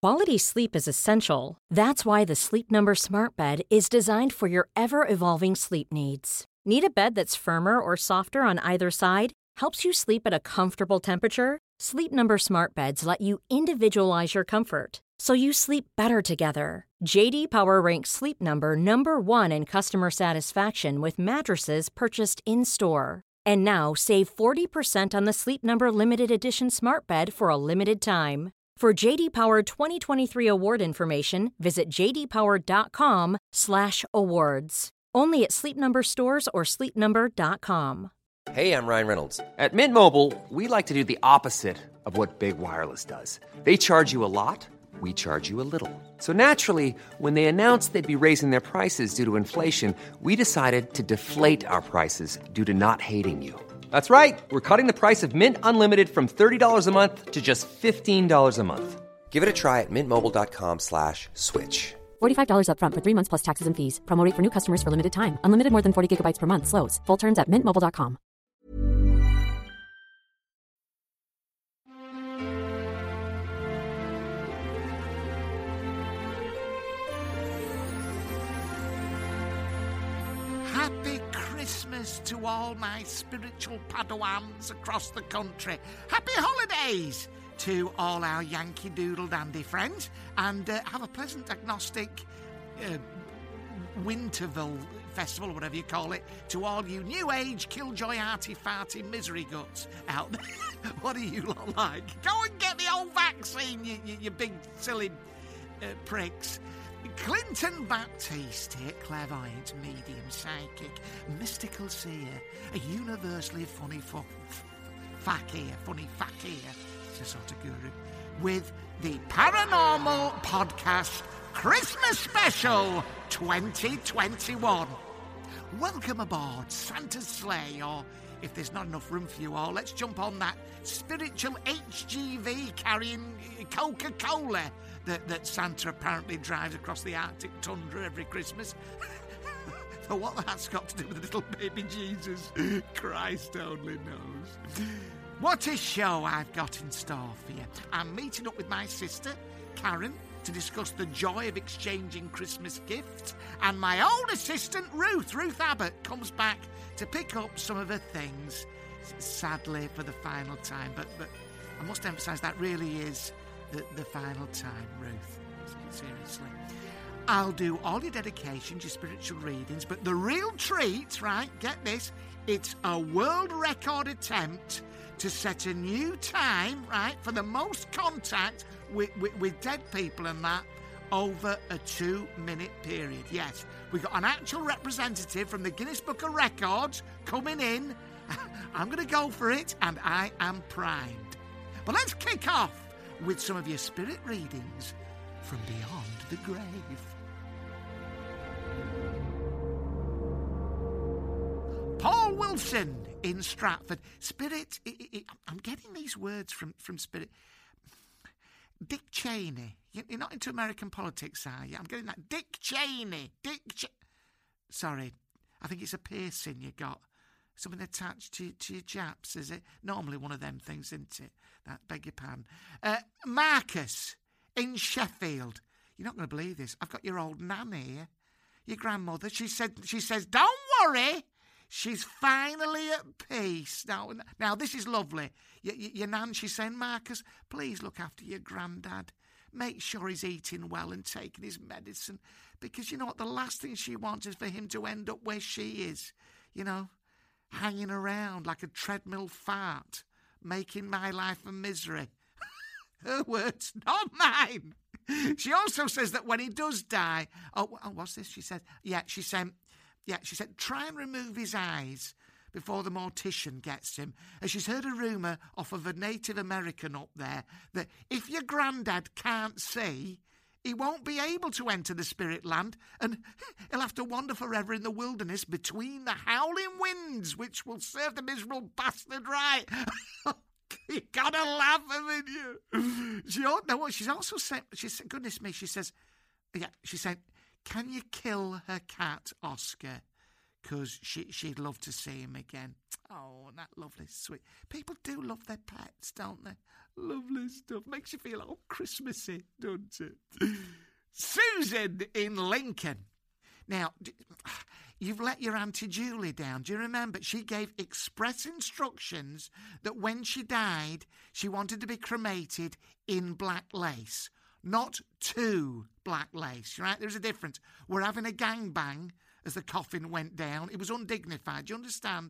Quality sleep is essential. That's why the Sleep Number Smart Bed is designed for your ever-evolving sleep needs. Need a bed that's firmer or softer on either side? Helps you sleep at a comfortable temperature? Sleep Number Smart Beds let you individualize your comfort, so you sleep better together. J.D. Power ranks Sleep Number number one in customer satisfaction with mattresses purchased in-store. And now, save 40% on the Sleep Number Limited Edition Smart Bed for a limited time. For J.D. Power 2023 award information, visit jdpower.com/awards. Only at Sleep Number stores or sleepnumber.com. Hey, I'm Ryan Reynolds. At Mint Mobile, we like to do the opposite of what Big Wireless does. They charge you a lot, we charge you a little. So naturally, when they announced they'd be raising their prices due to inflation, we decided to deflate our prices due to not hating you. That's right. We're cutting the price of Mint Unlimited from $30 a month to just $15 a month. Give it a try at mintmobile.com/switch. $45 up front for 3 months plus taxes and fees. Promo rate for new customers for limited time. Unlimited more than 40 gigabytes per month. Slows full terms at mintmobile.com. Happy Christmas to all my spiritual Padawans across the country. Happy holidays to all our Yankee Doodle Dandy friends. And have a pleasant agnostic Winterville festival, or whatever you call it, to all you new age killjoy arty farty misery guts out there. What do you lot like? Go and get the old vaccine, you big silly pricks. Clinton Baptiste, clairvoyant, medium, psychic, mystical seer, a universally funny fakir, it's a sort of guru, with the Paranormal Podcast Christmas Special 2021. Welcome aboard Santa's sleigh, or if there's not enough room for you all, let's jump on that spiritual HGV carrying Coca-Cola that Santa apparently drives across the Arctic tundra every Christmas. For what that's got to do with the little baby Jesus, Christ only knows. What a show I've got in store for you. I'm meeting up with my sister, Karen, to discuss the joy of exchanging Christmas gifts, and my old assistant, Ruth Abbott, comes back to pick up some of her things, sadly for the final time, but I must emphasise that really is the final time, Ruth. Seriously. I'll do all your dedications, your spiritual readings, but the real treat, right, get this, it's a world record attempt to set a new time, right, for the most contact with dead people and that over a 2-minute period. Yes, we got an actual representative from the Guinness Book of Records coming in. I'm going to go for it, and I am primed. But let's kick off with some of your spirit readings from beyond the grave. Paul Wilson in Stratford. Spirit, I'm getting these words from Spirit. Dick Cheney. You're not into American politics, are you? I'm getting that. Dick Cheney. Sorry, I think it's a piercing you got. Something attached to your japs, is it? Normally one of them things, isn't it? That, beg your pardon. Marcus in Sheffield. You're not going to believe this. I've got your old nan here. Your grandmother. She says, don't worry. She's finally at peace. Now this is lovely. Your nan, she's saying, Marcus, please look after your granddad. Make sure he's eating well and taking his medicine. Because you know what? The last thing she wants is for him to end up where she is. You know, hanging around like a treadmill fart, making my life a misery. Her words, not mine. She also says that when he does die... Oh, what's this? She said, try and remove his eyes before the mortician gets him. As she's heard a rumour off of a Native American up there that if your granddad can't see, he won't be able to enter the spirit land, and he'll have to wander forever in the wilderness between the howling winds, which will serve the miserable bastard right. You gotta laugh, haven't you? She's also said, goodness me, she said, can you kill her cat, Oscar? because she'd love to see him again. Oh, that lovely, sweet. People do love their pets, don't they? Lovely stuff. Makes you feel all Christmassy, doesn't it? Susan in Lincoln. Now, you've let your Auntie Julie down. Do you remember? She gave express instructions that when she died, she wanted to be cremated in black lace, not to black lace, right? There's a difference. We're having a gangbang as the coffin went down. It was undignified. Do you understand?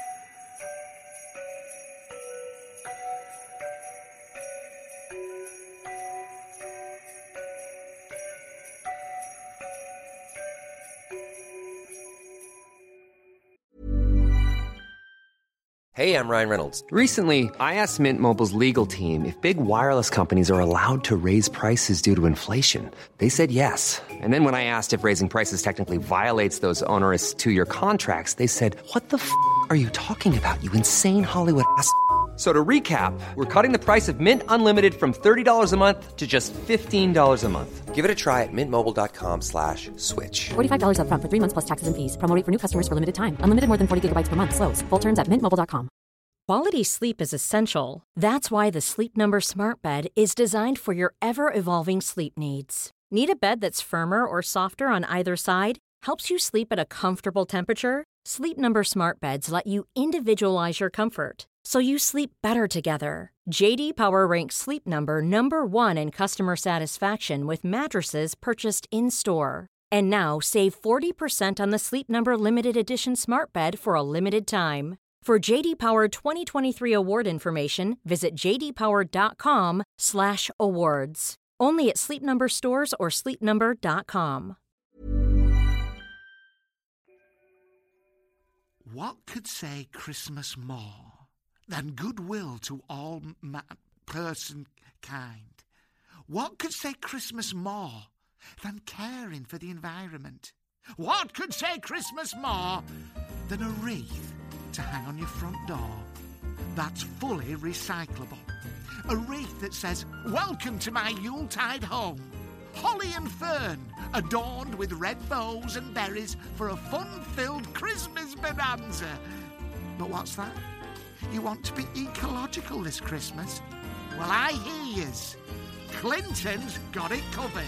Hey, I'm Ryan Reynolds. Recently, I asked Mint Mobile's legal team if big wireless companies are allowed to raise prices due to inflation. They said yes. And then when I asked if raising prices technically violates those onerous two-year contracts, they said, "What the f*** are you talking about, you insane Hollywood ass?" So to recap, we're cutting the price of Mint Unlimited from $30 a month to just $15 a month. Give it a try at mintmobile.com/switch. $45 up front for 3 months plus taxes and fees. Promo rate for new customers for limited time. Unlimited more than 40 gigabytes per month. Slows full terms at mintmobile.com. Quality sleep is essential. That's why the Sleep Number Smart Bed is designed for your ever-evolving sleep needs. Need a bed that's firmer or softer on either side? Helps you sleep at a comfortable temperature? Sleep Number Smart Beds let you individualize your comfort, so you sleep better together. J.D. Power ranks Sleep Number #1 in customer satisfaction with mattresses purchased in-store. And now, save 40% on the Sleep Number Limited Edition Smart Bed for a limited time. For J.D. Power 2023 award information, visit jdpower.com/awards. Only at Sleep Number stores or sleepnumber.com. What could say Christmas more than goodwill to all person kind? What could say Christmas more than caring for the environment? What could say Christmas more than a wreath to hang on your front door that's fully recyclable? A wreath that says, "Welcome to my Yuletide home. Holly and fern, adorned with red bows and berries for a fun-filled Christmas bonanza." But what's that? You want to be ecological this Christmas? Well, I hear yous. Clinton's got it covered.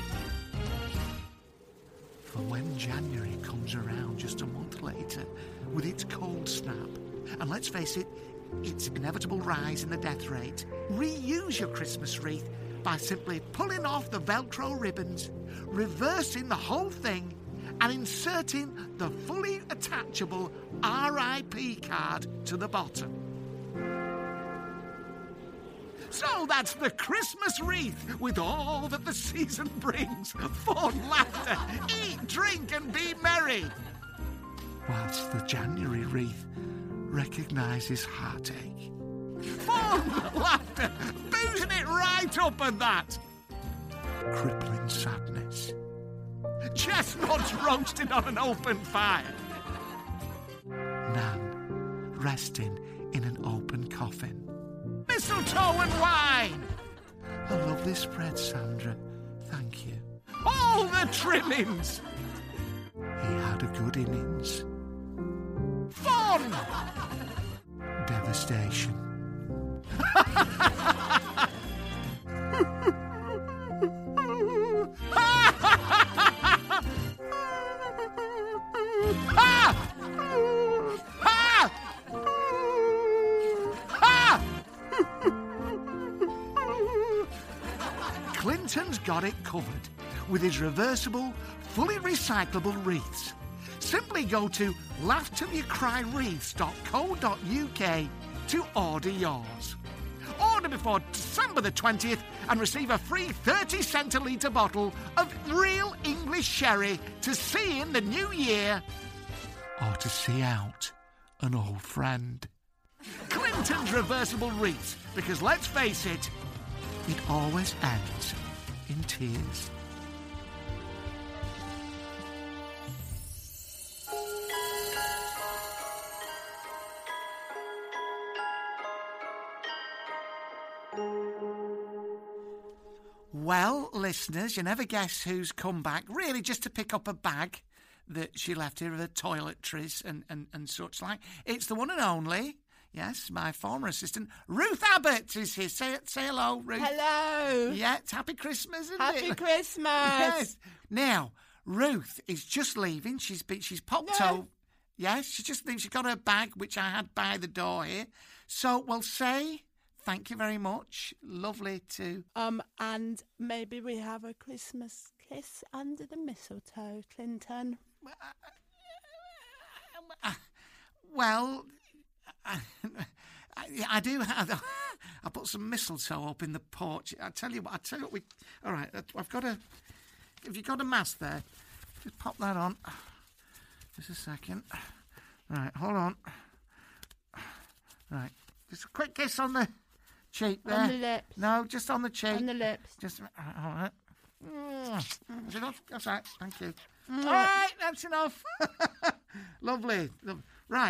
For when January comes around just a month later with its cold snap, and let's face it, its inevitable rise in the death rate, reuse your Christmas wreath by simply pulling off the Velcro ribbons, reversing the whole thing, and inserting the fully attachable RIP card to the bottom. So that's the Christmas wreath with all that the season brings. Fun, laughter, eat, drink and be merry. Whilst the January wreath recognises heartache. Fun, laughter, boozing it right up and that. Crippling sadness. Chestnuts roasted on an open fire. Nan resting in an open coffin. Mistletoe and wine. A lovely spread, Sandra. Thank you. All the trimmings. He had a good innings. Fun. Devastation. Clinton's got it covered with his reversible, fully recyclable wreaths. Simply go to laughtillyoucrywreaths.co.uk to order yours. Order before December the 20th and receive a free 30 centilitre bottle of real English sherry to see in the new year or to see out an old friend. Clinton's reversible wreaths, because let's face it, it always ends in tears. Well, listeners, you never guess who's come back, really just to pick up a bag. that she left here, the toiletries and such like. It's the one and only, yes, my former assistant, Ruth Abbott is here. Say hello, Ruth. Hello. Yeah, it's Happy Christmas, isn't it? Happy Christmas. Yes. Now, Ruth is just leaving. She's popped over. Yes, she's just leaving. She got her bag, which I had by the door here. So we'll say thank you very much. Lovely to... And maybe we have a Christmas kiss under the mistletoe, Clinton. Well, I do have... I put some mistletoe up in the porch. I tell you what, we... All right, I've got a... Have you got a mask there? Just pop that on. Just a second. Right, hold on. Right, just a quick kiss on the cheek there. On the lips. No, just on the cheek. On the lips. Just, all right. That's enough? That's right, thank you. All right, that's enough. Lovely. Right.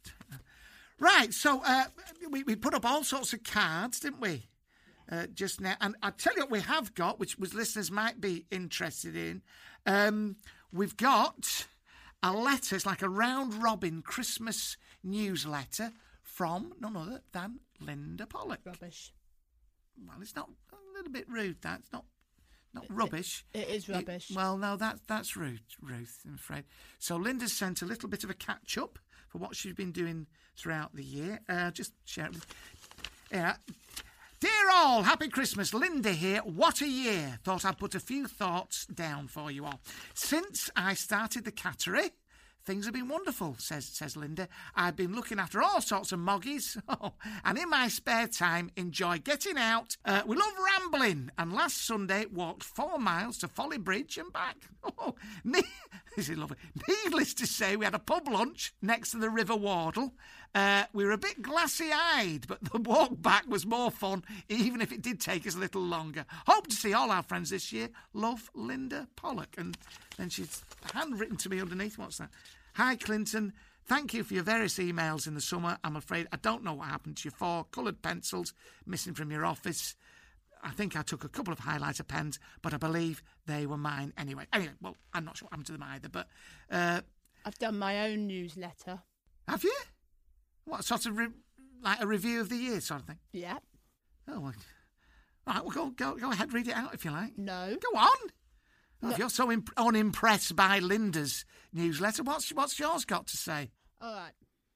Right, so we put up all sorts of cards, didn't we? Just now. And I'll tell you what we have got, which listeners might be interested in. We've got a letter. It's like a round-robin Christmas newsletter from none other than Linda Pollock. Rubbish. Well, it's not a little bit rude, that. It's not rubbish. It is rubbish. Well, no, that's rude, Ruth, I'm afraid. So Linda's sent a little bit of a catch-up for what she's been doing throughout the year. Just share it with... Yeah. Dear all, happy Christmas. Linda here. What a year. Thought I'd put a few thoughts down for you all. Since I started the cattery, things have been wonderful, says Linda. I've been looking after all sorts of moggies, and in my spare time enjoy getting out. We love rambling, and last Sunday walked 4 miles to Folly Bridge and back. This is lovely. Needless to say, we had a pub lunch next to the River Wardle. We were a bit glassy-eyed, but the walk back was more fun, even if it did take us a little longer. Hope to see all our friends this year. Love, Linda Pollock. And then she's handwritten to me underneath. What's that? Hi, Clinton. Thank you for your various emails in the summer. I'm afraid I don't know what happened to your 4 coloured pencils missing from your office. I think I took a couple of highlighter pens, but I believe they were mine anyway. Anyway, well, I'm not sure what happened to them either, but... I've done my own newsletter. Have you? What, sort of like a review of the year sort of thing? Yeah. Oh, well. All right, well, go ahead, read it out if you like. No. Go on. Oh, No. if you're so unimpressed by Linda's newsletter, what's yours got to say? All right.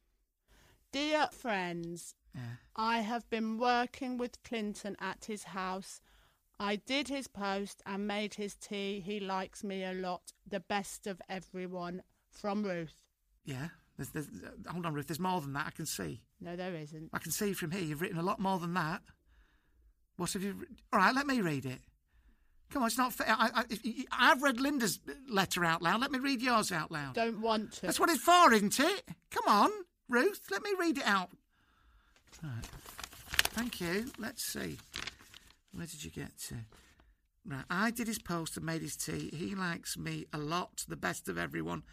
Dear friends, Yeah. I have been working with Clinton at his house. I did his post and made his tea. He likes me a lot. The best of everyone. From Ruth. Yeah. There's, hold on, Ruth. There's more than that I can see. No, there isn't. I can see from here you've written a lot more than that. What have you... All right, let me read it. Come on, it's not fair. I've read Linda's letter out loud. Let me read yours out loud. Don't want to. That's what it's for, isn't it? Come on, Ruth. Let me read it out. Right. Thank you. Let's see. Where did you get to? Right. I did his post and made his tea. He likes me a lot. The best of everyone.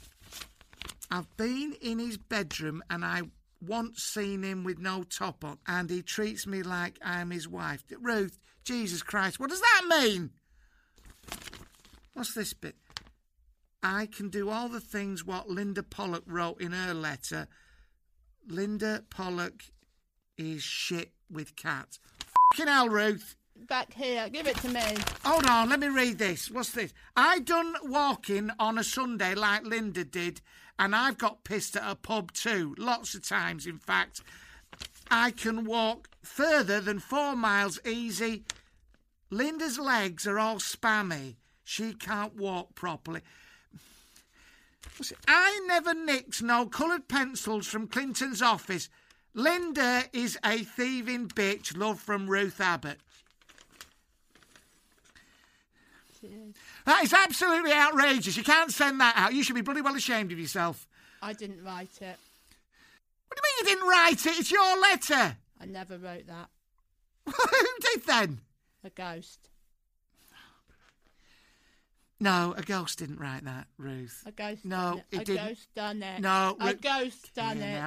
I've been in his bedroom and I once seen him with no top on, and he treats me like I'm his wife. Ruth, Jesus Christ, what does that mean? What's this bit? I can do all the things what Linda Pollock wrote in her letter. Linda Pollock is shit with cats. Fucking hell, Ruth. Back here. Give it to me. Hold on, let me read this. What's this? I done walking on a Sunday like Linda did, and I've got pissed at a pub too. Lots of times, in fact. I can walk further than 4 miles easy. Linda's legs are all spammy. She can't walk properly. I never nicked no coloured pencils from Clinton's office. Linda is a thieving bitch. Love from Ruth Abbott. That is absolutely outrageous. You can't send that out. You should be bloody well ashamed of yourself. I didn't write it. What do you mean you didn't write it? It's your letter. I never wrote that. Who did then? A ghost. No, a ghost didn't write that, Ruth. A ghost. No, done it. it didn't. A ghost done it. No, a ghost done yeah, it. no.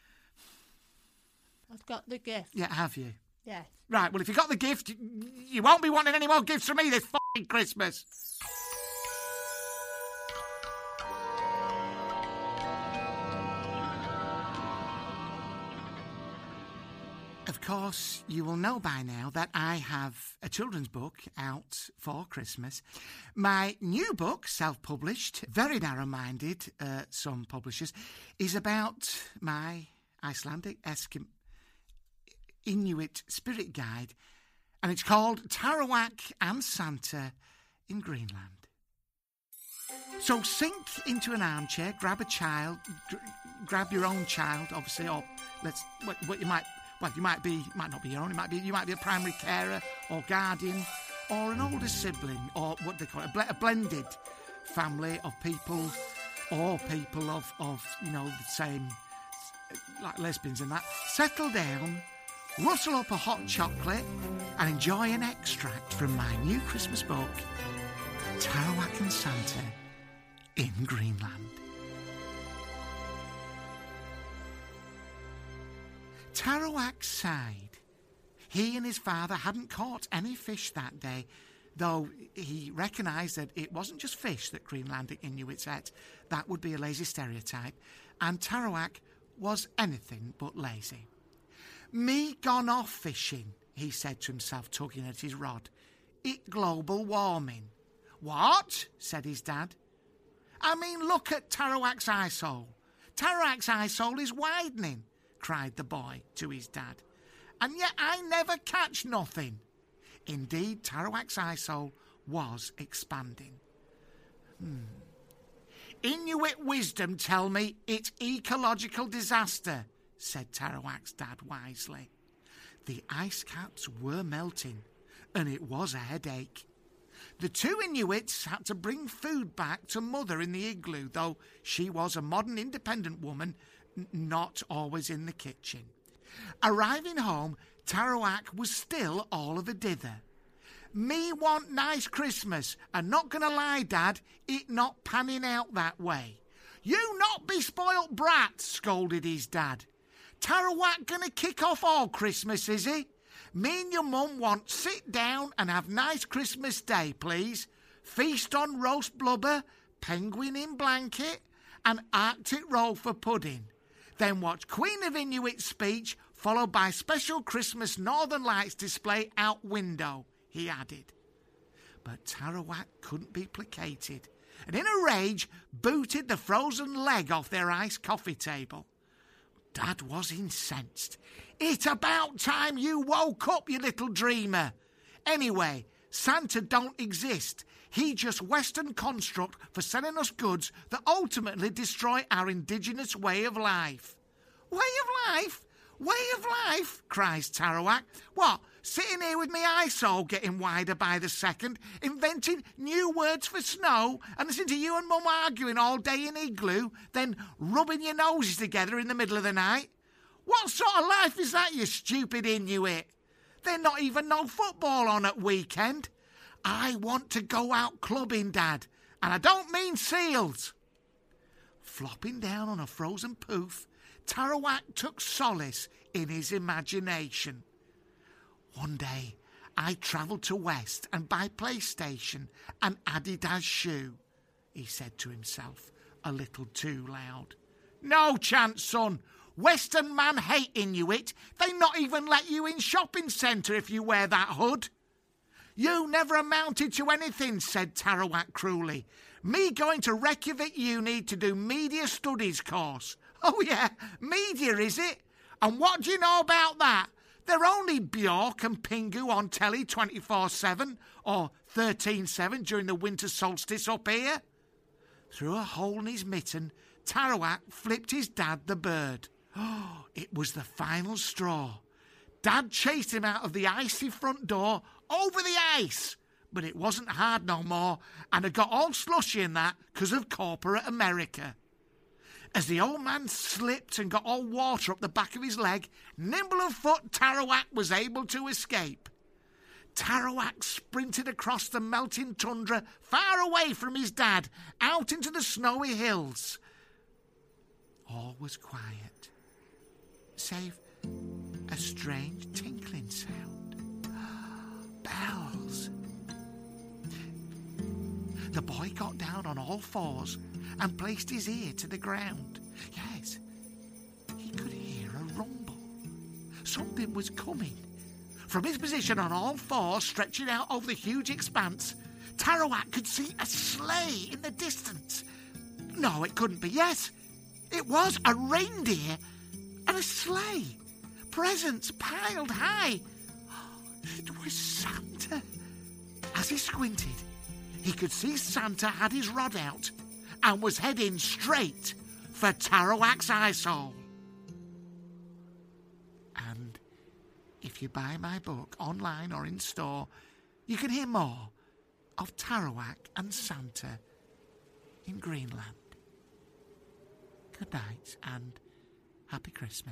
I've got the gift. Yeah, have you? Yes. Right, well, if you got the gift, you won't be wanting any more gifts from me this f***ing Christmas. course, you will know by now that I have a children's book out for Christmas. My new book, self-published, very narrow-minded, some publishers, is about my Icelandic Inuit spirit guide, and it's called Tarawak and Santa in Greenland. So sink into an armchair, grab a child, grab your own child, obviously, or you might not be your own, you might be a primary carer or guardian or an older sibling, or what they call it, a blended family of people, or people of the same, like lesbians and that. Settle down, rustle up a hot chocolate and enjoy an extract from my new Christmas book, Tarawak and Santa in Greenland. Tarawak sighed. He and his father hadn't caught any fish that day, though he recognised that it wasn't just fish that Greenlandic Inuits ate. That would be a lazy stereotype, and Tarawak was anything but lazy. "Me gone off fishing," he said to himself, tugging at his rod. "It global warming." "What?" said his dad. "I mean, look at Tarawak's eyesole. Tarawak's eyesole is widening," cried the boy to his dad. "And yet I never catch nothing." Indeed, Tarawak's eyesole was expanding. "Inuit wisdom tell me it's ecological disaster," said Tarawak's dad wisely. The ice caps were melting, and it was a headache. The two Inuits had to bring food back to Mother in the igloo, though she was a modern independent woman, not always in the kitchen. Arriving home, Tarawak was still all of a dither. "Me want nice Christmas, and not gonna lie, Dad, it not panning out that way." "You not be spoilt brat," scolded his dad. "Tarawak gonna kick off all Christmas, is he? Me and your mum want sit down and have nice Christmas Day, please. Feast on roast blubber, penguin in blanket, and Arctic roll for pudding. Then watch Queen of Inuit speech, followed by special Christmas Northern Lights display out window," he added. But Tarawak couldn't be placated, and in a rage booted the frozen leg off their iced coffee table. Dad was incensed. "It's about time you woke up, you little dreamer. Anyway, Santa don't exist. He just Western construct for selling us goods that ultimately destroy our indigenous way of life." "Way of life? Way of life?" cries Tarawak. "What, sitting here with me eyesole getting wider by the second, inventing new words for snow, and listening to you and Mum arguing all day in igloo, then rubbing your noses together in the middle of the night? What sort of life is that, you stupid Inuit? There's not even no football on at weekend. I want to go out clubbing, Dad, and I don't mean seals." Flopping down on a frozen poof, Tarawak took solace in his imagination. "One day I travelled to West and buy PlayStation and Adidas shoe," he said to himself, a little too loud. "No chance, son. Western man hate Inuit. They not even let you in shopping centre if you wear that hood." "You never amounted to anything," said Tarawak cruelly. "Me going to Reykjavik Uni to do media studies course." "Oh yeah, media is it? And what do you know about that? They're only Bjork and Pingu on telly 24/7 or 13/7 during the winter solstice up here." Through a hole in his mitten, Tarawak flipped his dad the bird. It was the final straw. Dad chased him out of the icy front door, over the ice, but it wasn't hard no more, and had got all slushy in that 'cause of corporate America. As the old man slipped and got all water up the back of his leg, nimble of foot, Tarawak was able to escape. Tarawak sprinted across the melting tundra, far away from his dad, out into the snowy hills. All was quiet, save a strange tinkling sound. Bells. The boy got down on all fours and placed his ear to the ground. Yes, he could hear a rumble. something was coming. From his position on all fours, stretching out over the huge expanse, Tarawak could see a sleigh in the distance. No, it couldn't be. Yes, it was a reindeer and a sleigh. Presents piled high. It was Santa. As he squinted, he could see Santa had his rod out and was heading straight for Tarawak's eyesole. And if you buy my book online or in store, you can hear more of Tarawak and Santa in Greenland. Good night and happy Christmas.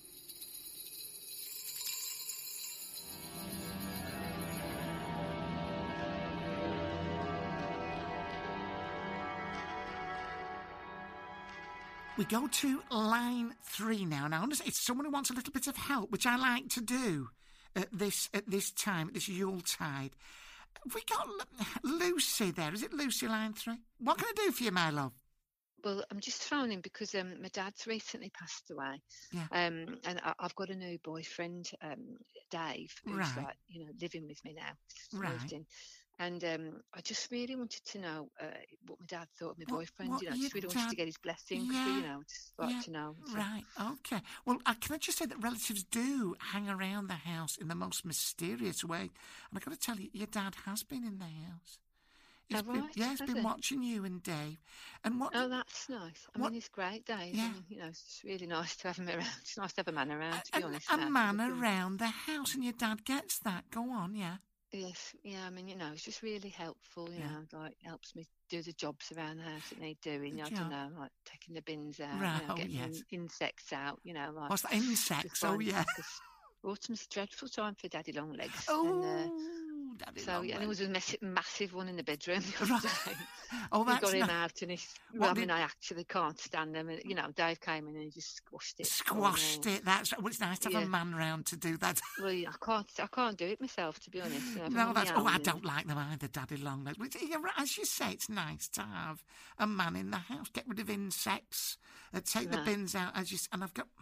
We go to line 3 now. Now, it's someone who wants a little bit of help, which I like to do at this time, at this Yuletide. We got Lucy there. Is it Lucy, line 3? What can I do for you, my love? Well, I'm just phoning because my dad's recently passed away. Yeah. And I've got a new boyfriend, Dave, who's Right. living with me now. Just Right. moved in. And I just really wanted to know what my dad thought of my boyfriend. what Just your really wanted to dad- get his blessing. Yeah, Just like to know. So- Right, okay. Well, can I just say that relatives do hang around the house in the most mysterious way. And I've got to tell you, your dad has been in the house. He's right, he's has been he? watching you and Dave. And what? Oh, that's nice. I what- mean, it's great, Dave. Yeah. I mean, it's just really nice to have him around. It's nice to have a man around, to be honest. a now. man around the house, and your dad gets that. Go on, yeah. Yes, yeah, I mean, it's just really helpful, Yeah. like helps me do the jobs around the house that need doing, The I job. don't know, like taking the bins out, Right, oh, getting yes. insects out, like. What's that? Insects? just Oh, finding- yeah. 'cause Autumn's a dreadful time for Daddy Longlegs. Oh, Daddy So, yeah, there was a massive one in the bedroom the other Right. day. Oh, We that's got him not- out and What did- I actually can't stand them. And, Dave came in and he just squashed it. for me. Squashed it. That's well, it's nice to have a Yeah. man round to do that. Well, yeah, I can't do it myself, to be honest. If I'm No, on that's. my Oh, I own, don't like them either, Daddy Longlegs. But you're right, as you say, it's nice to have a man in the house. Get rid of insects. Take the Right. bins out, and I've got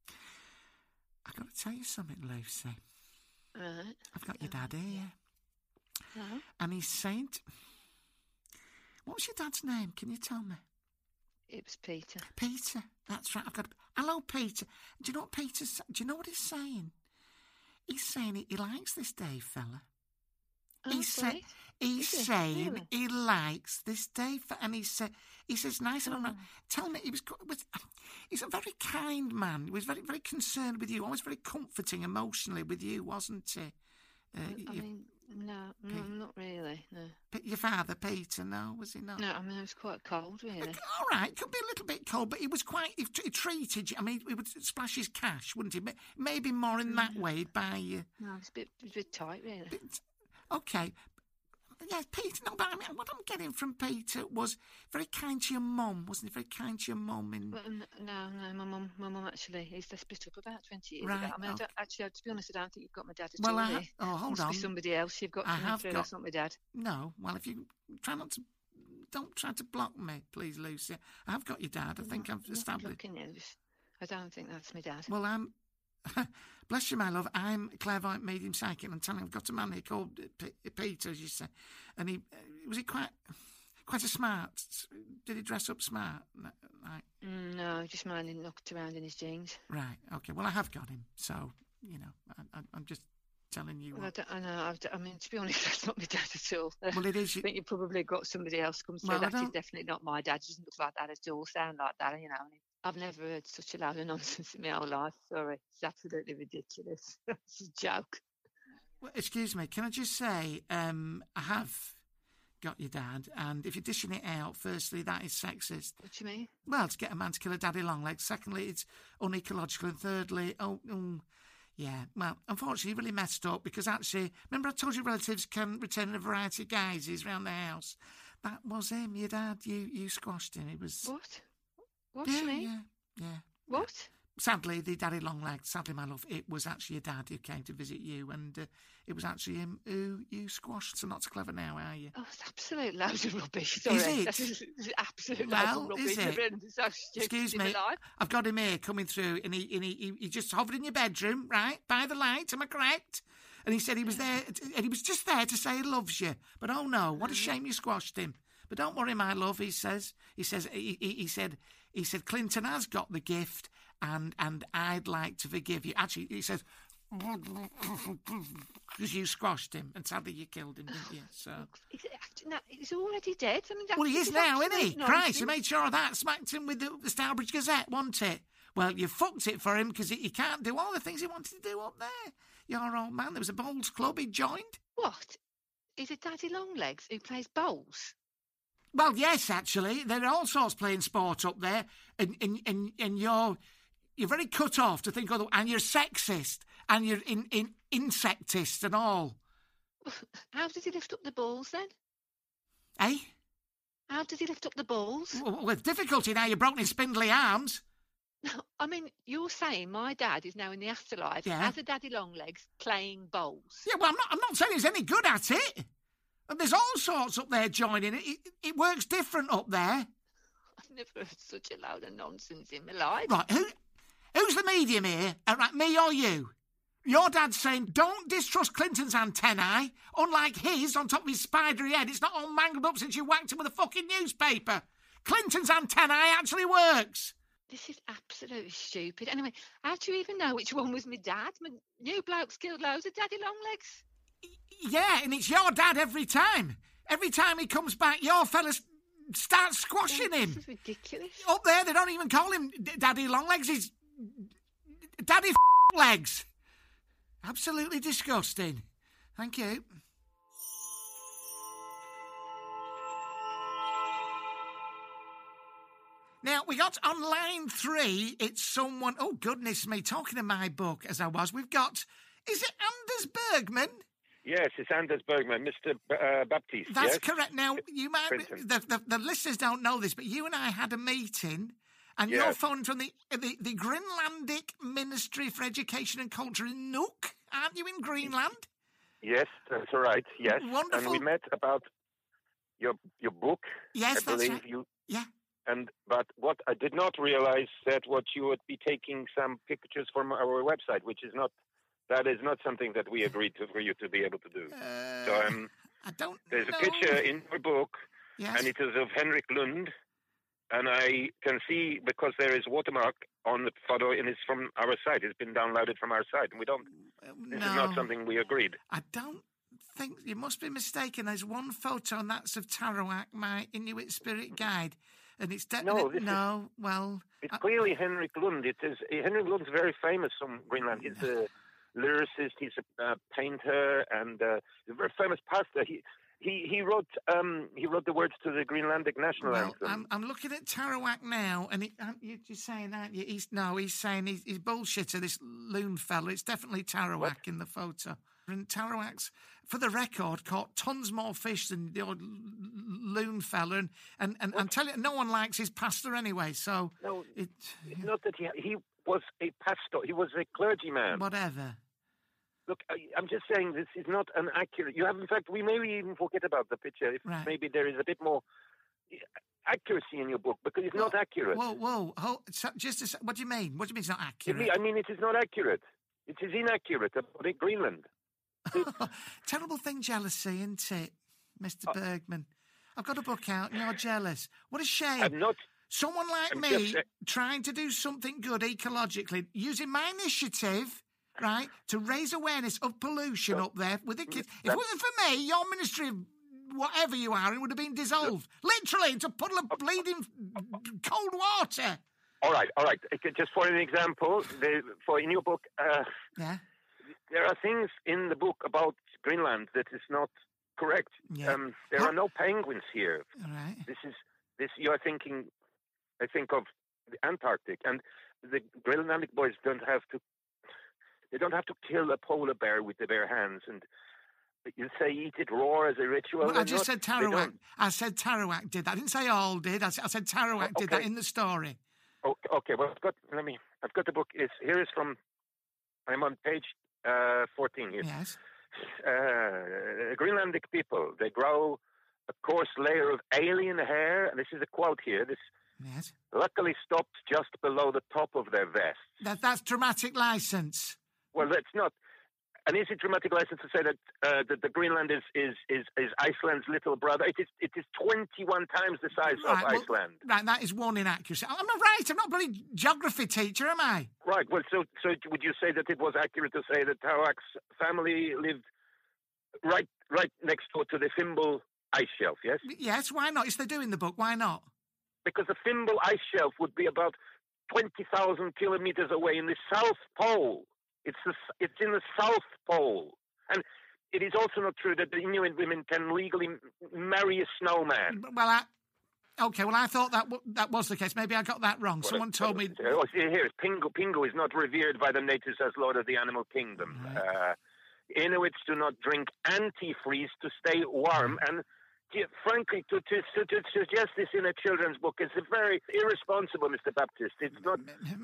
to tell you something, Lucy. Right. I've got your dad here, Oh. and he's saying, "What's your dad's name? Can you tell me?" It was Peter. Peter. That's right. Hello, Peter. Do you know what Peter's? Do you know what he's saying? He's saying he likes this Dave fella. Oh, He's great. he's Is he? saying Really? he likes this Dave, and he says nice and Oh. tell me he's a very kind man. He was very very concerned with you, always very comforting emotionally with you, wasn't he? I mean, no, not really. No. Your father, Peter, no, was he not? No, I mean, it was quite cold, really. All right, could be a little bit cold, but he was quite. He treated you. I mean, he would splash his cash, wouldn't he? Maybe more in that way. He'd buy you. No, it was a bit tight, really. Okay. Yeah, Peter. No, but I mean, what I'm getting from Peter was very kind to your mum, wasn't he? Very kind to your mum. Well, no, my mum actually, they split up about 20 years Right, ago. I mean, okay. to be honest, I don't think you've got my dad at Well, all. hold Must on. be somebody else you've got I coming have through. got- That's not my dad. No. Well, if you don't try to block me, please, Lucy. I've got your dad. I think I've established. Looking at this, I don't think that's my dad. Well, bless you, my love. I'm clairvoyant medium psychic, and I'm telling you, I've got a man here called Peter, as you say, and was he quite a smart? Did he dress up smart? Like, No, just mainly knocked around in his jeans. right. Okay. Well, I have got him, so I'm just telling you. Well, I know. I mean, to be honest, that's not my dad at all. Well, it is. I think you probably got somebody else come through. Well, I That is don't- definitely not my dad. He doesn't look like that at all. Sound like that, I've never heard such a load of nonsense in my whole life. Sorry, it's absolutely ridiculous. It's a joke. Well, excuse me. Can I just say, I have got your dad, and if you're dishing it out, firstly, that is sexist. What do you mean? Well, to get a man to kill a daddy longlegs. Secondly, it's unecological. And thirdly, yeah. Well, unfortunately, you really messed up because actually, remember I told you relatives can return in a variety of guises around the house? That was him, your dad. You squashed him. It was. What? What Yeah, do you mean? yeah. What? Sadly, the daddy long legs, sadly, my love, it was actually your dad who came to visit you, and it was actually him who you squashed, so not so clever now, are you? Oh, it's absolute loads of rubbish. Sorry. Is it? That's absolute Well, loads of rubbish. is it? So Excuse stupid me, in my life. I've got him here coming through, and he just hovered in your bedroom, right, by the light, am I correct? And he said he was there, and he was just there to say he loves you. But oh no, what a shame you squashed him. But don't worry, my love, he said, Clinton has got the gift, and I'd like to forgive you. Actually, he says, because you squashed him, and sadly you killed him, didn't you? So. He's already dead. I mean, Well, he is now, isn't he? nonsense. Christ, you made sure of that. Smacked him with the Stourbridge Gazette, wasn't it? Well, you fucked it for him because he can't do all the things he wanted to do up there. Your old man, there was a bowls club he joined. What? He's a daddy longlegs who plays bowls. Well, yes, actually. There are all sorts playing sport up there, and you're very cut off to think other, and you're sexist, and you're insectist and all. How did he lift up the balls then? Eh? How did he lift up the balls? With difficulty now, you've broken his spindly arms. No, I mean, you're saying my dad is now in the afterlife Yeah. as a daddy longlegs playing bowls. Yeah, well, I'm not saying he's any good at it. And there's all sorts up there joining it. It works different up there. I've never heard such a load of nonsense in my life. Right, who's the medium here? Right, me or you? Your dad's saying, don't distrust Clinton's antennae. Unlike his, on top of his spidery head, it's not all mangled up since you whacked him with a fucking newspaper. Clinton's antennae actually works. This is absolutely stupid. Anyway, how do you even know which one was my dad? My new bloke's killed loads of daddy longlegs. Yeah, and it's your dad every time. Every time he comes back, your fellas start squashing him. This is ridiculous. Up there, they don't even call him Daddy Longlegs. He's Daddy Legs. Absolutely disgusting. Thank you. Now, we got on line 3, it's someone... Oh, goodness me, talking of my book, as I was, we've got... Is it Anders Bergman? Yes, it's Anders Bergman, Mr. Baptiste. That's yes? correct. Now, you might... The listeners don't know this, but you and I had a meeting, and you're phoning from the Greenlandic Ministry for Education and Culture in Nuuk, aren't you, in Greenland? Yes, that's right, yes. Wonderful. And we met about your book. Yes, I that's believe right. you... Yeah. But what I did not realize that what you would be taking some pictures from our website, that is not something that we agreed to for you to be able to do. I don't There's know. a picture in your book, Yes. and it is of Henrik Lund, and I can see because there is watermark on the photo, and it's from our site. It's been downloaded from our site, and we don't. This is not something we agreed. I don't think you must be mistaken. There's one photo, and that's of Tarawak, my Inuit spirit guide, and it's definitely It's clearly Henrik Lund. Henrik Lund's very famous from Greenland. He's a lyricist. He's a painter, and he's a very famous pastor. He wrote the words to the Greenlandic national anthem. I'm looking at Tarawak now, and you're saying, aren't you? He's saying he's bullshitter, this loon fella. It's definitely Tarawak in the photo. And Tarawak's, for the record, caught tons more fish than the old loon fella, and I'm telling you, no one likes his pastor anyway. So it's not that he was a pastor. He was a clergyman. Whatever. Look, I'm just saying this is not an accurate... You have, in fact, we maybe even forget about the picture if maybe there is a bit more accuracy in your book, because it's not accurate. Whoa. Just a sec. What do you mean? What do you mean it's not accurate? I mean, it is not accurate. It is inaccurate about Greenland. Terrible thing, jealousy, isn't it, Mr. Bergman? I've got a book out and you're jealous. What a shame. I'm not... Someone like me trying to do something good ecologically, using my initiative... Right, to raise awareness of pollution up there with the kids. If it wasn't for me, your ministry of whatever you are, it would have been dissolved. Literally, into a puddle of bleeding cold water. All right. Just for an example, in your book, there are things in the book about Greenland that is not correct. Yeah. There are no penguins here. All right. This you are thinking, I think of the Antarctic, and the Greenlandic boys don't have to kill a polar bear with their bare hands, and you say eat it raw as a ritual. Well, I just said Tarawak. I said Tarawak did that. I didn't say all did. I said Tarawak did that in the story. Oh, okay. Well, let me I've got the book. Here is from. I'm on page 14 here. Yes. Greenlandic people, they grow a coarse layer of alien hair, and this is a quote here. This Yes. luckily stops just below the top of their vest. That's dramatic license. Well, that's not. And is it dramatic license to say that the Greenland is Iceland's little brother? It is 21 times the size of Iceland. Right, that is one inaccuracy. I'm not right. I'm not a bloody geography teacher, am I? Right. Well, so would you say that it was accurate to say that Tauak's family lived right next door to the Fimbul ice shelf? Yes. Yes. Why not? Yes, they do in the book. Why not? Because the Fimbul ice shelf would be about 20,000 kilometers away in the South Pole. It's in the South Pole. And it is also not true that the Inuit women can legally marry a snowman. Well, I thought that was the case. Maybe I got that wrong. Someone told me... Oh, see, here, Pingu is not revered by the natives as Lord of the Animal Kingdom. Right. Inuits do not drink antifreeze to stay warm, and frankly, to suggest this in a children's book is very irresponsible, Mr. Baptist. It's not...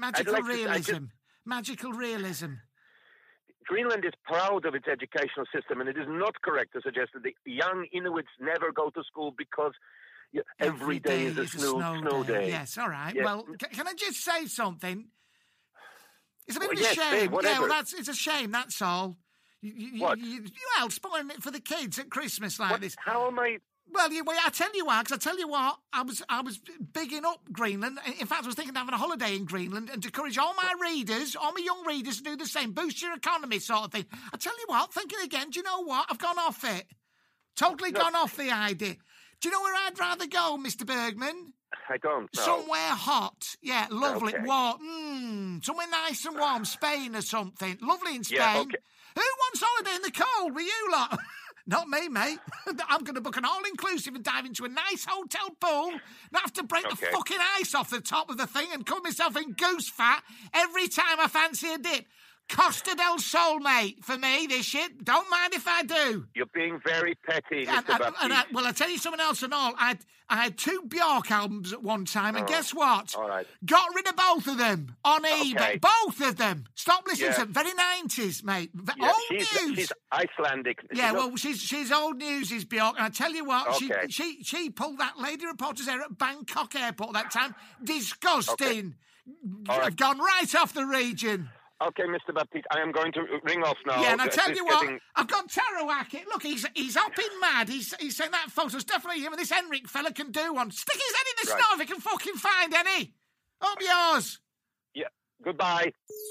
Magical realism. Greenland is proud of its educational system, and it is not correct to suggest that the young Inuits never go to school because every day is a snow day. Yes, all right. Yes. Well, can I just say something? It's a bit of a yes, shame. whatever. It's a shame, that's all. What? You spoiling it for the kids at Christmas like this. How am I... Well, I tell you why, because I tell you what, I was bigging up Greenland. In fact, I was thinking of having a holiday in Greenland and to encourage all my readers, all my young readers, to do the same, boost your economy sort of thing. I tell you what, thinking again, do you know what? I've gone off it. Totally gone off the idea. Do you know where I'd rather go, Mr. Bergman? I don't know. Somewhere hot. Yeah, lovely. Okay. Warm. Somewhere nice and warm. Spain or something. Lovely in Spain. Yeah, okay. Who wants holiday in the cold with you lot? Not me, mate. I'm going to book an all-inclusive and dive into a nice hotel pool, not have to break the fucking ice off the top of the thing and cover myself in goose fat every time I fancy a dip. Costa del Sol, mate, for me, this shit. Don't mind if I do. You're being very petty, Mr. Baptiste. Well, I'll tell you something else and all. I had 2 Bjork albums at one time, and guess what? All right. Got rid of both of them on eBay. Both of them. Stop listening to them. Very 90s, mate. Yeah, old news. She's Icelandic. She's old news, is Bjork. And I tell you what, she pulled that lady reporter's hair at Bangkok Airport that time. Disgusting. All right. I've gone right off the region. Okay, Mr. Baptiste, I am going to ring off now. Yeah, and I tell you what, I've got Tarawak. Look, he's hopping mad. He's saying that photo's definitely him, and this Henrik fella can do one. Stick his head in the snow if he can fucking find any. Up yours. Yeah, goodbye.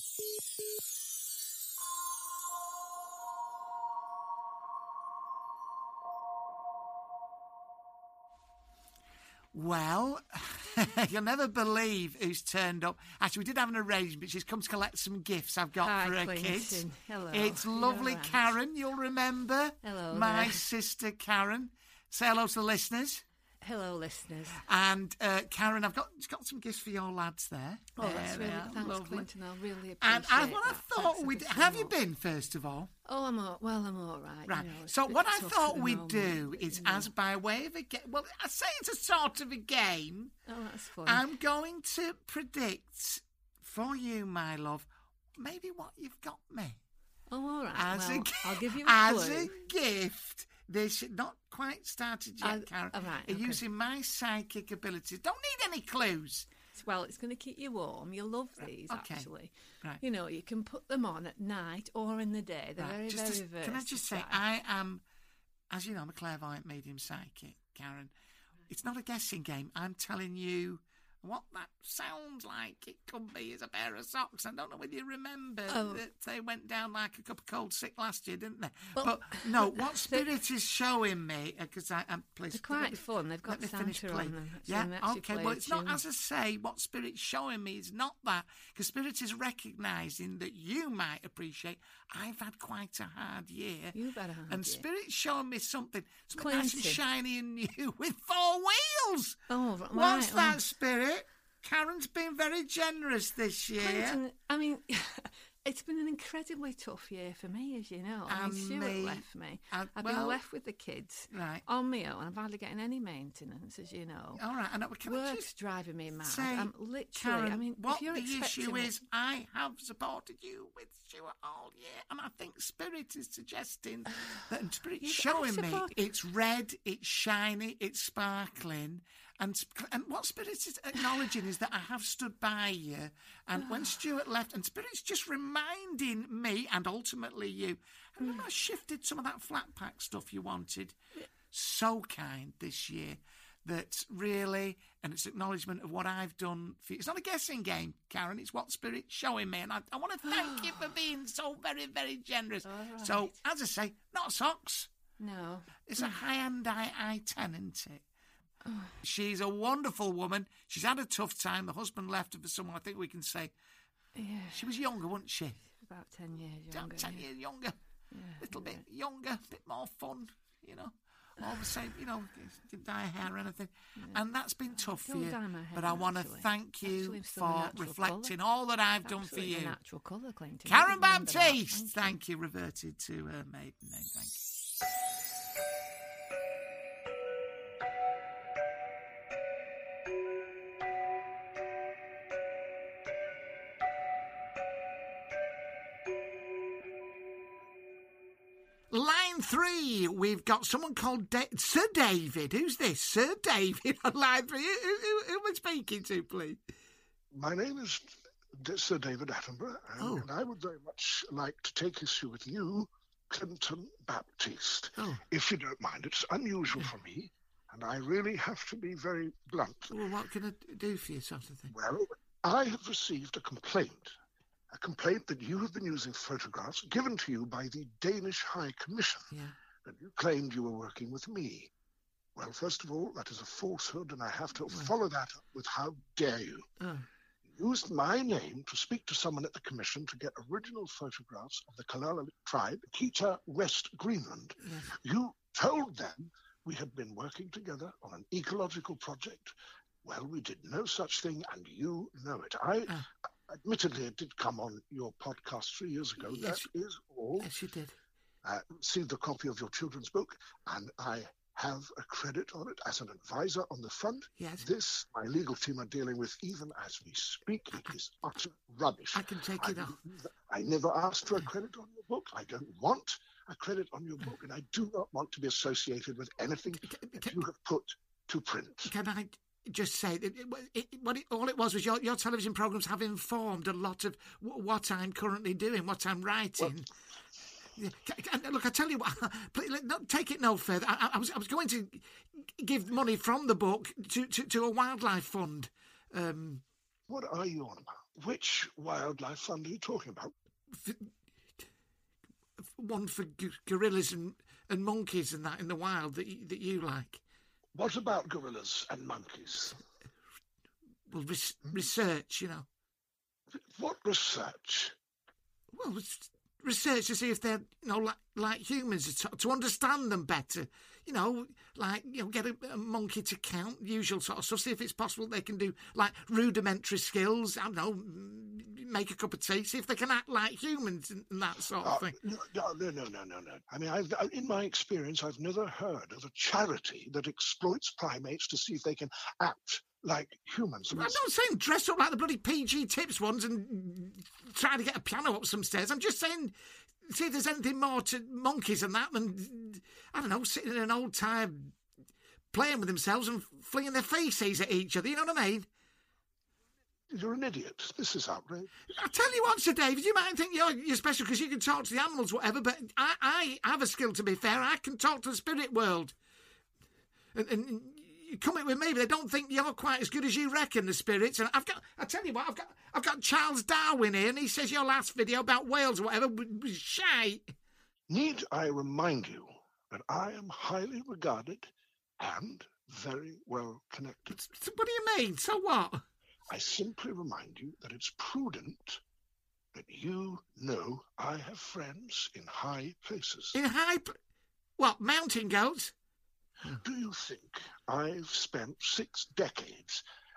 Well, you'll never believe who's turned up. Actually, we did have an arrangement. She's come to collect some gifts I've got for her kids. Hello. It's lovely Karen, you'll remember. Hello. My sister Karen. Say hello to the listeners. Hello, listeners. And Karen, I've got some gifts for your lads there. Oh, that's really thanks, lovely. Clinton. I really appreciate And what I thought we'd... Have you been, first of all? Oh, I'm all right. Right. You know, so what I tough thought at the we'd moment, do is, as by way of a game... Well, I say it's a sort of a game. Oh, that's fun. I'm going to predict for you, my love, maybe what you've got me. Oh, all right. I'll give you a as clue. a gift. This not quite started yet, Karen. All right, okay. Using my psychic abilities. Don't need any clues. Well, it's going to keep you warm. You'll love these, Okay. actually. Right. You know, you can put them on at night or in the day. They're very, very versatile. Can I just say, I am, as you know, I'm a clairvoyant medium psychic, Karen. It's not a guessing game. I'm telling you what that sounds like. It could be as a pair of socks. I don't know whether you remember that they went down like a cup of cold sick last year, didn't they? Well, but no, what Spirit is showing me, because I'm pleased. They're quite fun. They've got Santa on them. Yeah, okay. Well, it's not, as I say, what Spirit's showing me is not that, because Spirit is recognising that you might appreciate I've had quite a hard year. You've had a hard year. And Spirit's showing me something Clinton. nice and shiny and new with 4 wheels. Oh, right. What's that, Spirit? Karen's been very generous this year. Clinton, I mean, It's been an incredibly tough year for me, as you know. I mean, And Stuart me. left me. And- I've well, been left with the kids Right. on my own. I'm hardly getting any maintenance, as you know. All right. And can I Work's just driving me mad. say, I'm literally. Karen, I mean, what if you're the expecting issue it- is, I have supported you with Stuart all year, and I think Spirit is suggesting that Spirit's showing me it's red, it's shiny, it's sparkling, and what Spirit is acknowledging is that I have stood by you, and when Stuart left, and Spirit's just reminding me, and ultimately you, and remember I shifted some of that flat pack stuff you wanted. So kind this year. That really, and it's acknowledgement of what I've done for you. It's not a guessing game, Karen. It's what Spirit's showing me. And I want to thank you for being so very, very generous. Right. So, as I say, not socks. No. It's a high-end I-10, isn't it? She's a wonderful woman. She's had a tough time. The husband left her for someone, I think we can say. Yeah. She was younger, wasn't she? About 10 years younger. 10 years younger. Little bit younger, a bit more fun, you know. All the same, you know, didn't dye her hair or anything. And that's been tough for Don't you. dye my hair, But I want to actually. thank you Actually, I'm still my for natural reflecting colour. all that I've done for Absolutely you. my natural colour, Clinton. Karen Remember that. Baptiste! Thank Thank you. Reverted to her maiden name. Thank you. Line 3, we've got someone called Sir David. Who's this? Sir David on line 3. Who am I speaking to, please? My name is Sir David Attenborough, and I would very much like to take issue with you, Clinton Baptiste. If you don't mind, it's unusual for me, and I really have to be very blunt. Well, what can I do for you, sort of thing? Well, I have received a complaint that you have been using photographs given to you by the Danish High Commission, and you claimed you were working with me. Well, first of all, that is a falsehood, and I have to follow that up with how dare you. You used my name to speak to someone at the Commission to get original photographs of the Kalaalleq tribe, Kita, West Greenland. You told them we had been working together on an ecological project. Well, we did no such thing, and you know it. Admittedly, it did come on your podcast 3 years ago. Yes. That is all. Yes, you did. Received a copy of your children's book, and I have a credit on it as an advisor on the front. Yes. This, my legal team are dealing with even as we speak. It is utter rubbish. I can take it off. I never asked for a credit on your book. I don't want a credit on your book, and I do not want to be associated with anything that you have put to print. Can I just say that all it was your television programmes have informed a lot of what I'm currently doing, what I'm writing. Look, I tell you what, please, take it no further. I was going to give money from the book to a wildlife fund. What are you on about? Which wildlife fund are you talking about? One for gorillas and monkeys and that in the wild that you like. What about gorillas and monkeys? Well, research, you know. What research? Well, research to see if they're, like humans, to understand them better. Get a monkey to count, usual sort of stuff. See if it's possible they can do, rudimentary skills. I don't know, make a cup of tea. See if they can act like humans and that sort of thing. No. I mean, in my experience, I've never heard of a charity that exploits primates to see if they can act like humans. I'm not saying dress up like the bloody PG Tips ones and try to get a piano up some stairs. I'm just saying, see if there's anything more to monkeys than that than, I don't know, sitting in an old time playing with themselves and flinging their feces at each other. You know what I mean? You're an idiot. This is outrageous. I tell you what, Sir David, you might think you're special because you can talk to the animals, whatever, but I have a skill, to be fair. I can talk to the spirit world. And you come in with me, but they don't think you're quite as good as you reckon, the spirits. And I tell you what, I've got Charles Darwin here, and he says your last video about whales or whatever was shite. Need I remind you that I am highly regarded and very well connected? What do you mean? So what? I simply remind you that it's prudent that you know I have friends in high places. In what, mountain goats? Do you think I've spent 6 decades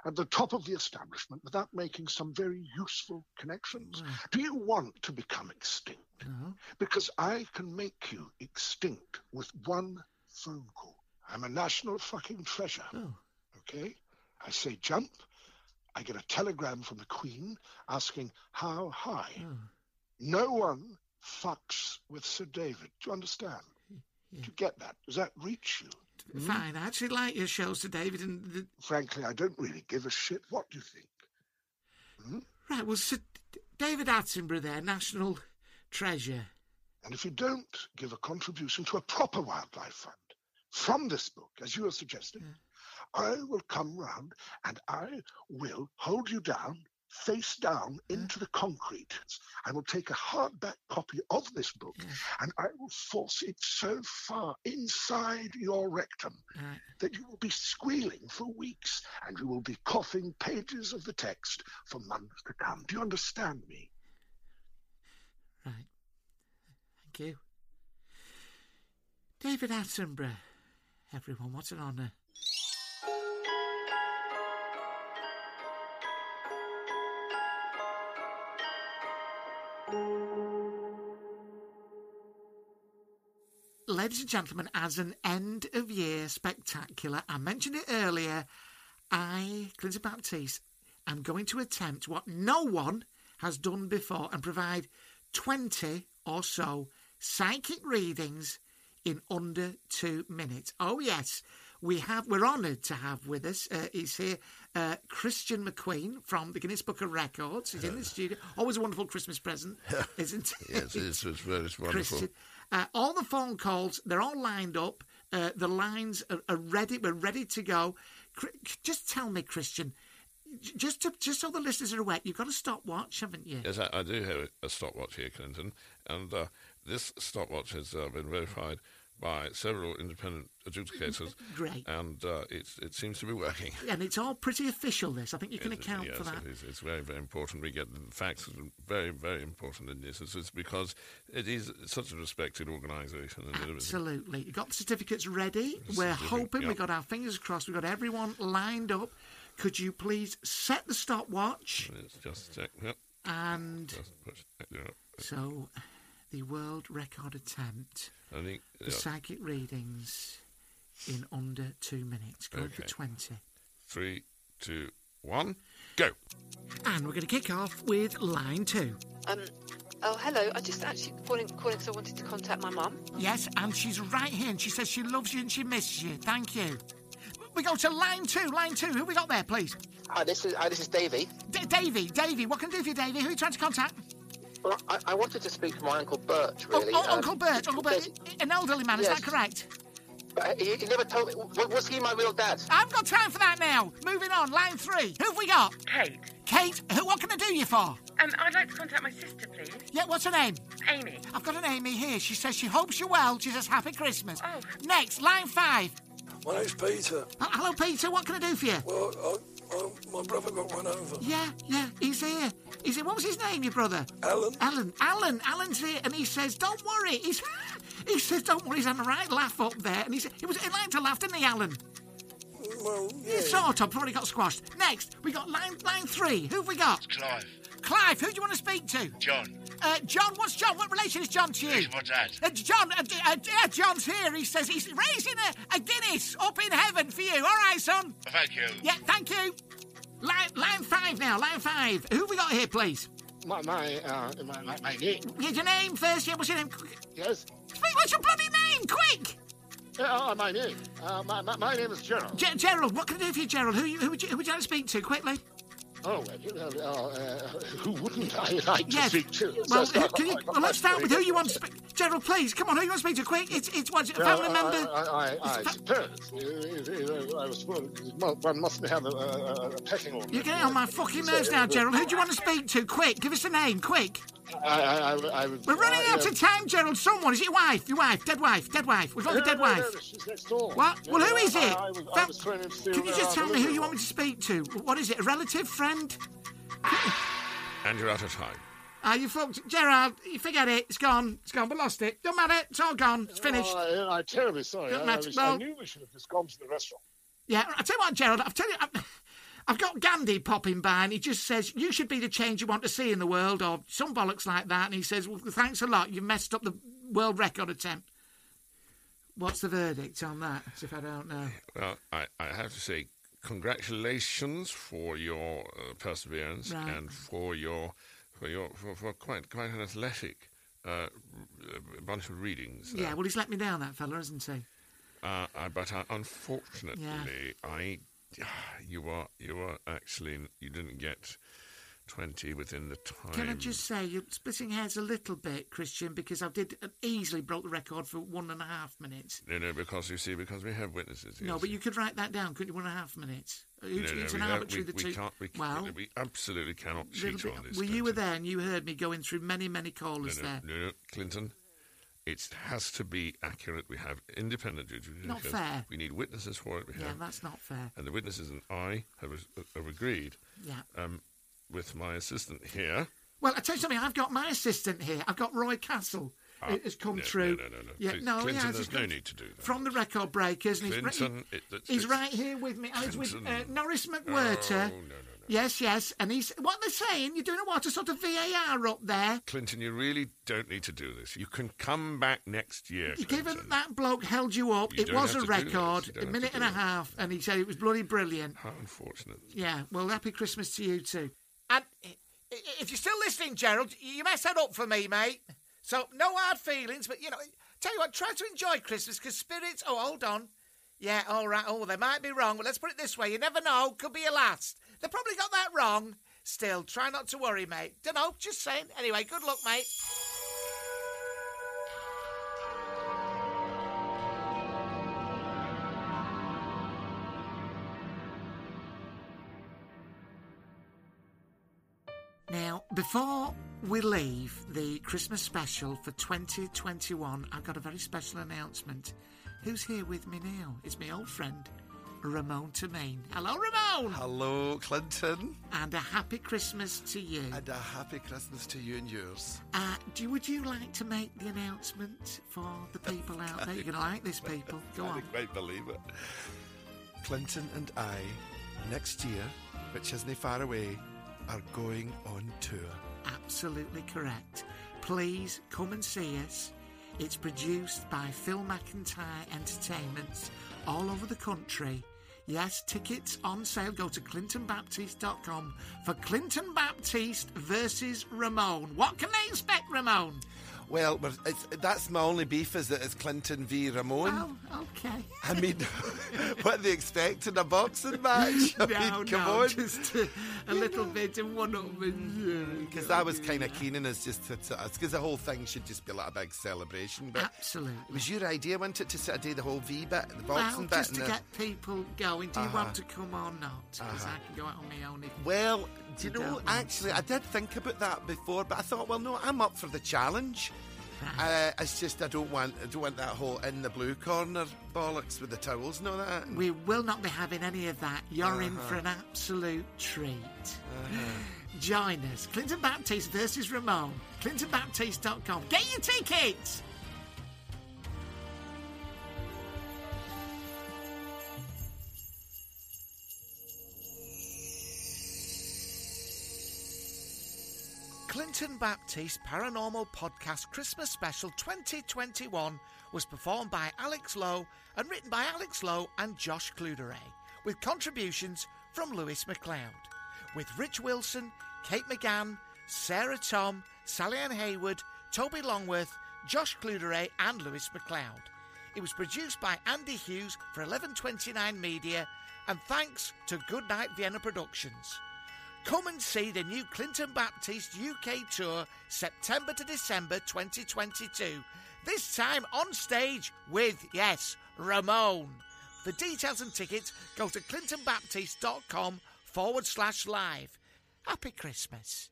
at the top of the establishment without making some very useful connections? Do you want to become extinct? No. Because I can make you extinct with one phone call. I'm a national fucking treasure. Oh. Okay? I say jump. I get a telegram from the Queen asking how high. Oh. No one fucks with Sir David. Do you understand? Yeah. Do you get that? Does that reach you? Fine. I actually like your shows, Sir David. And Frankly, I don't really give a shit. What do you think? Right, well, Sir David Attenborough there, National Treasure. And if you don't give a contribution to a proper wildlife fund from this book, as you are suggesting, I will come round and I will hold you down, face down into the concrete. I will take a hardback copy of this book and I will force it so far inside your rectum that you will be squealing for weeks and you will be coughing pages of the text for months to come. Do you understand me? Right. Thank you. David Attenborough. Everyone, what an honour. Ladies and gentlemen, as an end-of-year spectacular, I mentioned it earlier, I, Clinton Baptiste, am going to attempt what no one has done before and provide 20 or so psychic readings in under 2 minutes. Oh, yes, we're honoured to have with us, he's here, Christian McQueen from the Guinness Book of Records. He's in the studio. Always a wonderful Christmas present, isn't it? Yes, it's very wonderful. Christian. All the phone calls, they're all lined up. The lines are ready. We're ready to go. Just tell me, Christian, just so the listeners are aware, you've got a stopwatch, haven't you? Yes, I do have a stopwatch here, Clinton. And this stopwatch has been verified by several independent adjudicators. Great. And it seems to be working. And it's all pretty official, this. I think you can account for that. Yes, it's very, very important. We get the facts very, very important in this. It's because it is such a respected organisation. Absolutely. You've got the certificates ready. We're hoping, we've got our fingers crossed, we've got everyone lined up. Could you please set the stopwatch? Let's just check. Yep. And so, the world record attempt. I think, the psychic readings in under 2 minutes. Going for 20. 3, 2, 1, go. And we're going to kick off with line 2. Oh, hello. I just actually calling because I wanted to contact my mum. Yes, and she's right here, and she says she loves you and she misses you. Thank you. We go to line 2. Line 2. Who we got there, please? Hi, this is Davey. Davey. What can I do for you, Davey? Who are you trying to contact? Well, I wanted to speak to my Uncle Bert, really. Uncle Bert. An elderly man, is that correct? He never told me. Was he my real dad? I haven't got time for that now. Moving on, line 3. Who have we got? Kate. Kate? What can I do you for? I'd like to contact my sister, please. Yeah, what's her name? Amy. I've got an Amy here. She says she hopes you're well. She says Happy Christmas. Oh. Next, line 5. My name's Peter. Hello, Peter. What can I do for you? Well, my brother got run over. Yeah, he's here. What was his name, your brother? Alan. Alan's here, and he says, don't worry. He says, don't worry, he's had a right laugh up there. And he liked to laugh, didn't he, Alan? Well, yeah. Sort of, before he got squashed. Next, we got line 3. Who have we got? Clive, who do you want to speak to? John. John, what's John? What relation is John to you? He's my dad. John, John's here. He says he's raising a Guinness up in heaven for you. All right, son? Thank you. Yeah, thank you. Line 5 now, line 5. Who have we got here, please? My name. Get your name first. Yeah, what's your name? Yes. What's your bloody name? Quick! My name. My name is Gerald. Gerald, what can I do for you, Gerald? Who would you like to speak to, quickly? Oh, who wouldn't I like to speak to? Well, let's start with who you want to speak. Gerald, please, come on, who you want to speak to? Quick, it's what, family member? I suppose. One mustn't have a pecking order. You're getting on my fucking nerves now, Gerald. Who do you want to speak to? Quick, give us a name, quick. We're running out of time, Gerald. Someone, is it your wife? Your wife, dead wife. We've got the dead wife. She's next door. What? Well, who is it? Can you just tell me who you want me to speak to? What is it, a relative, friend? And you're out of time. You fucked. Gerald, you forget it. It's gone. We lost it. Don't matter. It's all gone. It's finished. I'm terribly sorry. I knew we should have just gone to the restaurant. Yeah, I'll tell you what, Gerald. I've got Gandhi popping by and he just says, you should be the change you want to see in the world, or some bollocks like that. And he says, well, thanks a lot. You messed up the world record attempt. What's the verdict on that, as if I don't know? Well, I have to say, congratulations for your perseverance and for quite an athletic bunch of readings. Yeah, well, he's let me down, that fella, hasn't he? But unfortunately, you didn't get 20 within the time. Can I just say, you're splitting hairs a little bit, Christian, because I did easily broke the record for 1.5 minutes. No, because we have witnesses. No, but you could write that down, couldn't you? 1.5 minutes. It's an arbitrary. We absolutely cannot cheat on this. Well, you were there and you heard me going through many callers there. No, Clinton. It has to be accurate. We have independent judges. Not fair. We need witnesses for it. That's not fair. And the witnesses and I have agreed. Yeah. With my assistant here. Well, I tell you something. I've got my assistant here. I've got Roy Castle. It has come through. No. Yeah, Please, no, Clinton, yeah, there's no need to do that. From the Record Breakers. And he's right here with me. He's with Norris McWhirter. No. Yes. And he's what they're saying. You're doing a sort of VAR up there. Clinton, you really don't need to do this. You can come back next year. Given that bloke held you up, it was a record, a minute and a half, and he said it was bloody brilliant. How unfortunate. Yeah, well, happy Christmas to you too. And if you're still listening, Gerald, you messed that up for me, mate. So, no hard feelings, but, tell you what, try to enjoy Christmas, because spirits... Oh, hold on. Yeah, all right. Oh, they might be wrong, but let's put it this way. You never know. Could be your last. They probably got that wrong. Still, try not to worry, mate. Don't know, just saying. Anyway, good luck, mate. Now, before we leave the Christmas special for 2021, I've got a very special announcement. Who's here with me now? It's my old friend, Ramon Tamine. Hello, Ramon! Hello, Clinton. And a happy Christmas to you. And a happy Christmas to you and yours. Would you like to make the announcement for the people out there? You're going to like this, people. Go on. I can't quite believe it. Clinton and I, next year, which isn't far away, are going on tour. Absolutely correct. Please come and see us. It's produced by Phil McIntyre Entertainments all over the country. Yes, tickets on sale. Go to ClintonBaptiste.com for Clinton Baptiste versus Ramon. What can they expect, Ramon? Well, that's my only beef is that it's Clinton v. Ramon. Oh, okay. I mean, what are they expecting, a boxing match? Come on. Just a little bit of one-upmanship. Because I was kind of keen on us because the whole thing should just be like a big celebration. But absolutely. It was your idea, wasn't it, to sort of do the whole V bit, the boxing bit? Just to get people going. Do you want to come or not? Because I can go out on my own. Well, do you know, actually, I did think about that before, but I thought, well, no, I'm up for the challenge. It's just I don't want that whole in the blue corner bollocks with the towels and all that. We will not be having any of that. You're in for an absolute treat. Join us. Clinton Baptiste versus Ramon. ClintonBaptiste.com. Get your tickets! Clinton Baptiste Paranormal Podcast Christmas Special 2021 was performed by Alex Lowe and written by Alex Lowe and Josh Cluderet, with contributions from Lewis McLeod, with Rich Wilson, Kate McGann, Sarah Tom, Sally Ann Hayward, Toby Longworth, Josh Cluderet and Lewis McLeod. It was produced by Andy Hughes for 1129 Media, and thanks to Goodnight Vienna Productions. Come and see the new Clinton Baptiste UK tour September to December 2022. This time on stage with, yes, Ramon. For details and tickets, go to clintonbaptiste.com/live. Happy Christmas.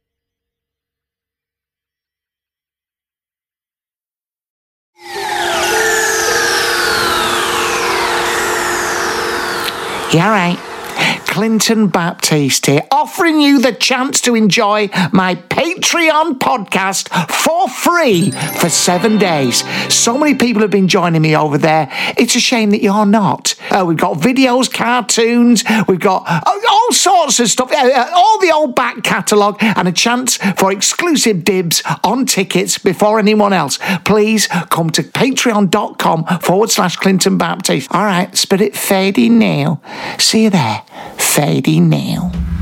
Yeah, right. Clinton Baptiste here, offering you the chance to enjoy my Patreon podcast for free for 7 days. So many people have been joining me over there. It's a shame that you're not. We've got videos, cartoons. We've got all sorts of stuff. All the old back catalogue and a chance for exclusive dibs on tickets before anyone else. Please come to patreon.com/Clinton Baptiste. All right, Spirit, fading now. See you there. Fading now.